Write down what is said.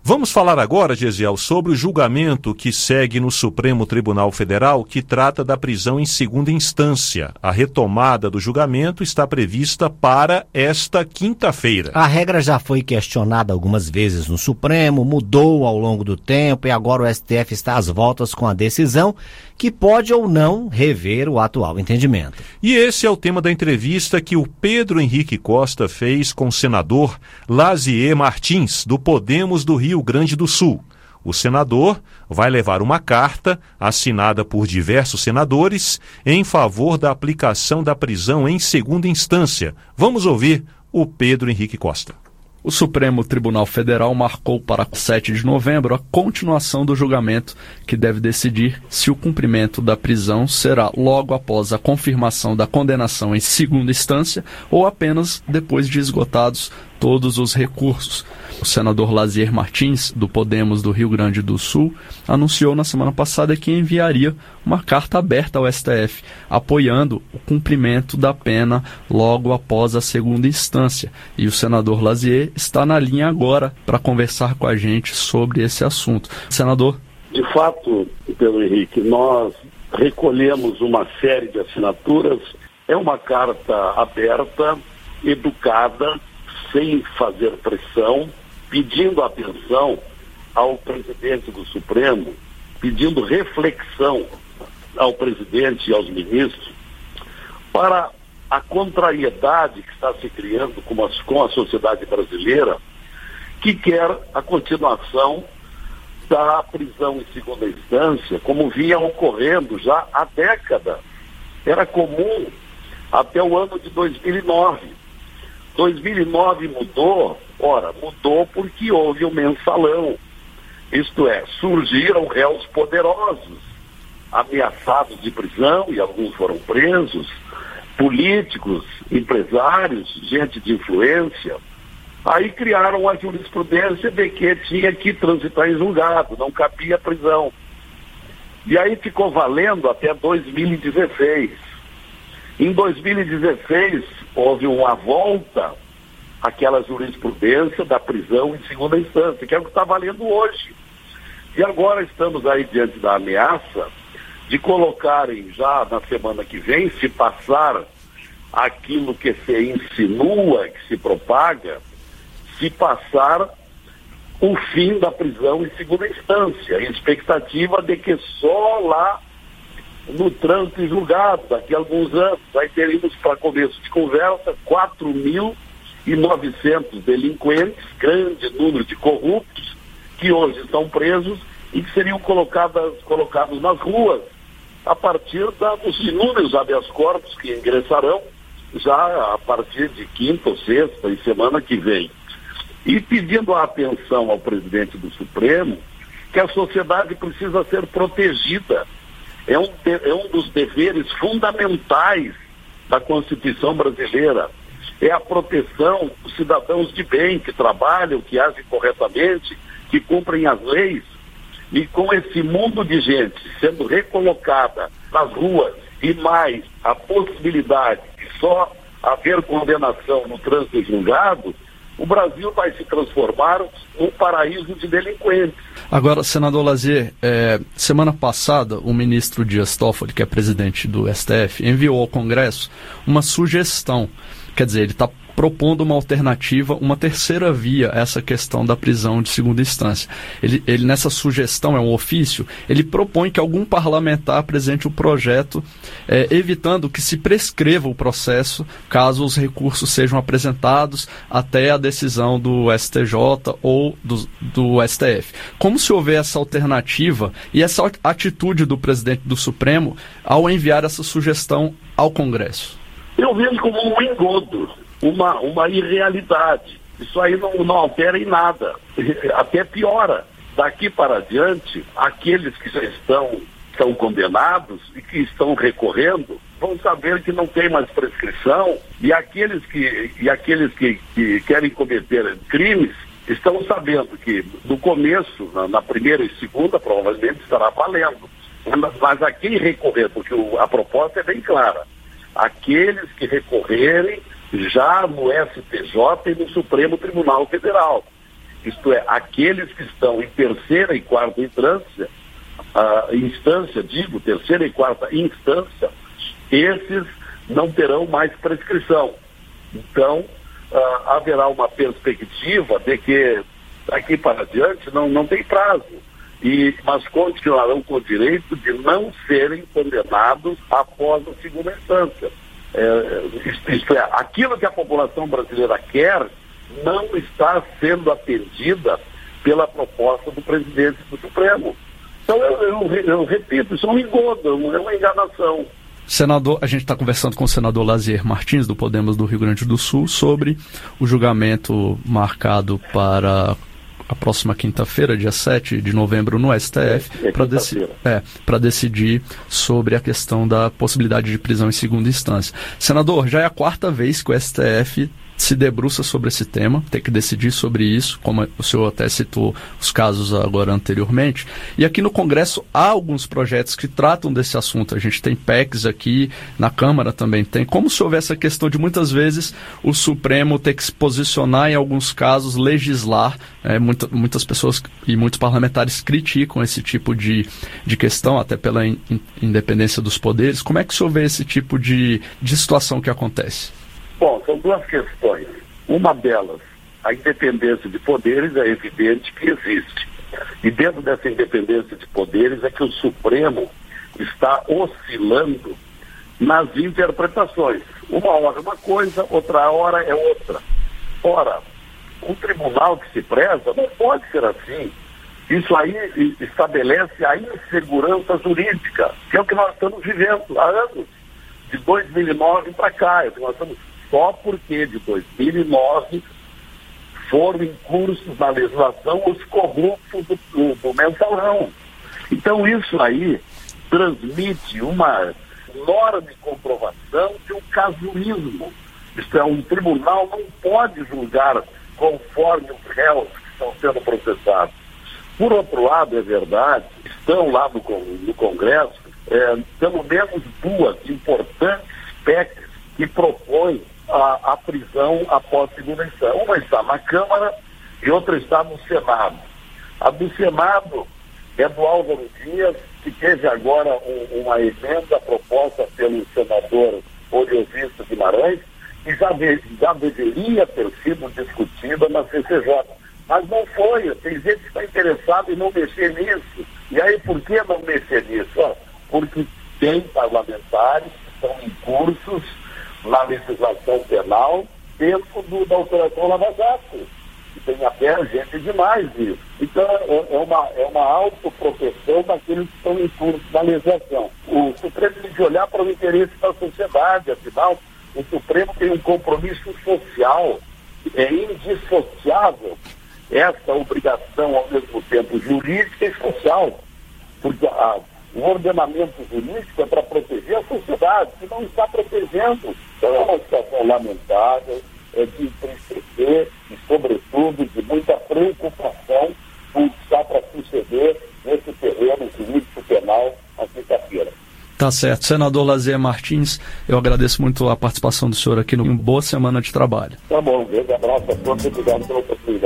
Vamos falar agora, Gesiel, sobre o julgamento que segue no Supremo Tribunal Federal, que trata da prisão em segunda instância. A retomada do julgamento está prevista para esta quinta-feira. A regra já foi questionada algumas vezes no Supremo, mudou ao longo do tempo e agora o STF está às voltas com a decisão que pode ou não rever o atual entendimento. E esse é o tema da entrevista que o Pedro Henrique Costa fez com o senador Lazier Martins, do Podemos do Rio Grande do Sul. O senador vai levar uma carta assinada por diversos senadores em favor da aplicação da prisão em segunda instância. Vamos ouvir o Pedro Henrique Costa. O Supremo Tribunal Federal marcou para 7 de novembro a continuação do julgamento, que deve decidir se o cumprimento da prisão será logo após a confirmação da condenação em segunda instância ou apenas depois de esgotados todos os recursos. O senador Lazier Martins, do Podemos do Rio Grande do Sul, anunciou na semana passada que enviaria uma carta aberta ao STF, apoiando o cumprimento da pena logo após a segunda instância. E o senador Lazier está na linha agora para conversar com a gente sobre esse assunto. Senador. De fato, Pedro Henrique, nós recolhemos uma série de assinaturas. É uma carta aberta, educada, sem fazer pressão, pedindo atenção ao presidente do Supremo, pedindo reflexão ao presidente e aos ministros para a contrariedade que está se criando com a sociedade brasileira, que quer a continuação da prisão em segunda instância, como vinha ocorrendo já há décadas. Era comum até o ano de 2009. 2009 mudou, mudou porque houve um mensalão. Isto é, surgiram réus poderosos, ameaçados de prisão, e alguns foram presos, políticos, empresários, gente de influência. Aí criaram a jurisprudência de que tinha que transitar em julgado, não cabia prisão. E aí ficou valendo até 2016. Em 2016, houve uma volta àquela jurisprudência da prisão em segunda instância, que é o que está valendo hoje. E agora estamos aí diante da ameaça de colocarem já na semana que vem, se passar aquilo que se insinua, que se propaga, se passar o fim da prisão em segunda instância, em expectativa de que só lá no trânsito e julgado, daqui a alguns anos, aí teríamos, para começo de conversa, 4.900 delinquentes, grande número de corruptos, que hoje estão presos e que seriam colocados nas ruas a partir dos inúmeros habeas corpus que ingressarão já a partir de quinta ou sexta e semana que vem. E pedindo a atenção ao presidente do Supremo que a sociedade precisa ser protegida. É um dos deveres fundamentais da Constituição brasileira. É a proteção dos cidadãos de bem, que trabalham, que agem corretamente, que cumprem as leis. E com esse mundo de gente sendo recolocada nas ruas e mais a possibilidade de só haver condenação no trânsito e julgado, o Brasil vai se transformar num paraíso de delinquentes. Agora, senador Lazier, semana passada o ministro Dias Toffoli, que é presidente do STF, enviou ao Congresso uma sugestão. Quer dizer, ele está propondo uma alternativa, uma terceira via a essa questão da prisão de segunda instância. Ele nessa sugestão, é um ofício, ele propõe que algum parlamentar apresente o projeto, evitando que se prescreva o processo caso os recursos sejam apresentados até a decisão do STJ ou do STF. Como se houver essa alternativa e essa atitude do presidente do Supremo ao enviar essa sugestão ao Congresso? Eu vejo como um engodo, uma irrealidade. Isso aí não altera em nada, até piora. Daqui para adiante, aqueles que já estão condenados e que estão recorrendo vão saber que não tem mais prescrição, e aqueles que querem cometer crimes estão sabendo que no começo, na primeira e segunda, provavelmente estará valendo. Mas a quem recorrer, porque a proposta é bem clara, aqueles que recorrerem já no STJ e no Supremo Tribunal Federal. isto é, aqueles que estão em terceira e quarta terceira e quarta instância, esses não terão mais prescrição. Então, haverá uma perspectiva de que daqui para diante não tem prazo, mas continuarão com o direito de não serem condenados após a segunda instância. Isto é, aquilo que a população brasileira quer não está sendo atendida pela proposta do presidente do Supremo. Então, eu repito, isso é um engodo, é uma enganação. Senador, a gente está conversando com o senador Lazier Martins, do Podemos do Rio Grande do Sul, sobre o julgamento marcado para a próxima quinta-feira, dia 7 de novembro, no STF, para decidir sobre a questão da possibilidade de prisão em segunda instância. Senador, já é a quarta vez que o STF se debruça sobre esse tema, tem que decidir sobre isso, como o senhor até citou os casos agora anteriormente, e aqui no Congresso há alguns projetos que tratam desse assunto. A gente tem PECs aqui, na Câmara também tem. Como se houver essa questão de muitas vezes o Supremo ter que se posicionar, em alguns casos legislar, muitas pessoas e muitos parlamentares criticam esse tipo de questão, até pela independência dos poderes. Como é que o senhor vê esse tipo de situação que acontece? Bom, são duas questões. Uma delas, a independência de poderes, é evidente que existe. E dentro dessa independência de poderes é que o Supremo está oscilando nas interpretações. Uma hora uma coisa, outra hora é outra. Ora, um tribunal que se preza não pode ser assim. Isso aí estabelece a insegurança jurídica, que é o que nós estamos vivendo há anos, de 2009 para cá. Nós estamos só porque de 2009 foram incursos na legislação os corruptos do mensalão. Então isso aí transmite uma enorme comprovação de um casuísmo. Isto é, um tribunal não pode julgar conforme os réus que estão sendo processados. Por outro lado, é verdade, estão lá no Congresso pelo menos duas importantes PECs que propõem a prisão após segunda instância. Uma está na Câmara e outra está no Senado. A do Senado é do Álvaro Dias, que teve agora uma emenda proposta pelo senador Oriovista Guimarães, que já deveria ter sido discutida na CCJ. Mas não foi. Tem gente que está interessada em não mexer nisso. E aí, por que não mexer nisso? Porque tem parlamentares que estão em cursos na legislação penal dentro da Operação Lava Jato. E tem até gente demais nisso. Então, é uma autoproteção daqueles que estão em curso na legislação. O Supremo tem que olhar para o interesse da sociedade. Afinal, o Supremo tem um compromisso social. É indissociável essa obrigação, ao mesmo tempo, jurídica e social. Porque o ordenamento jurídico é para proteger a sociedade, que não está protegendo. Então é uma situação lamentável, de entristecer e, sobretudo, de muita preocupação com o que está para suceder nesse terreno jurídico penal na quinta-feira. Tá certo. Senador Lazier Martins, eu agradeço muito a participação do senhor aqui no Boa Semana de Trabalho. Tá bom, um grande abraço a todos e obrigado pela oportunidade.